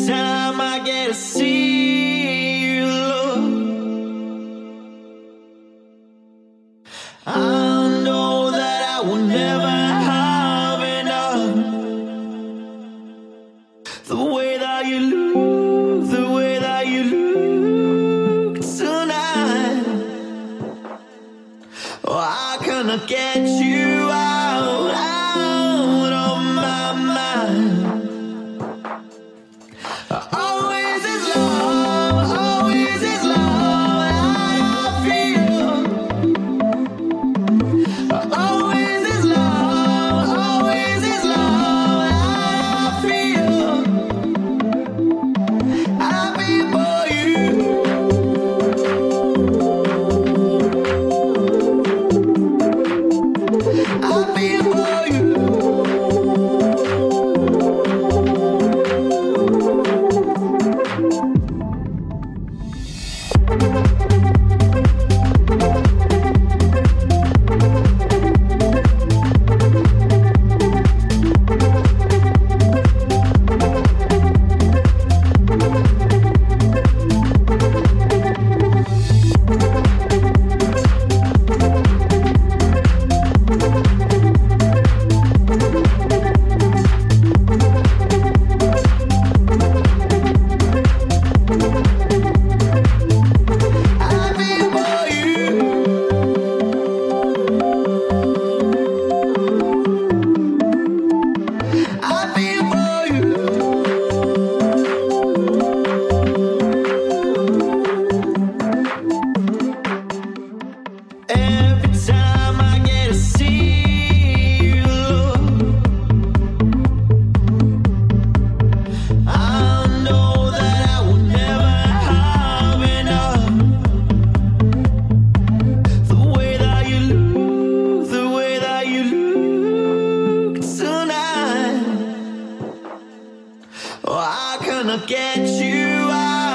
time I get to see you look, I know that I will never have enough. The way that you look, the way that you look tonight, oh, I cannot get you out of my mind. Always is love that I feel. Always is love that I feel. I feel for you. I feel for you. Every time I get to see you look, I know that I will never have enough. The way that you look, the way that you look tonight, oh, I cannot get you out.